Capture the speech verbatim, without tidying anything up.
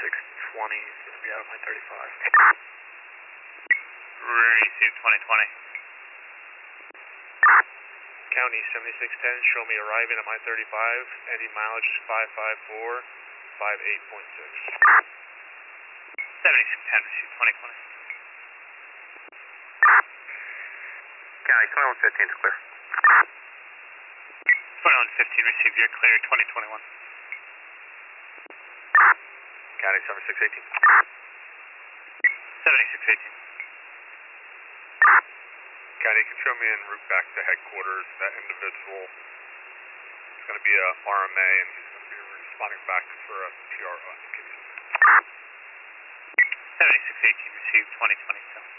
seventy-six twenty, going to be out of my thirty-five. Received twenty twenty. County seventy-six ten, show me arriving at my thirty-five, ending mileage is five five four five eight point six. seventy-six ten, received twenty twenty. County twenty-one fifteen is clear. twenty-one fifteen, received, you're clear, twenty twenty-one. County seventy-six eighteen. seventy-six eighteen. County, you can show me en route back to headquarters. That individual is going to be a R M A, and he's going to be responding back for a P R O indication. seventy-six eighteen, received, twenty twenty-two.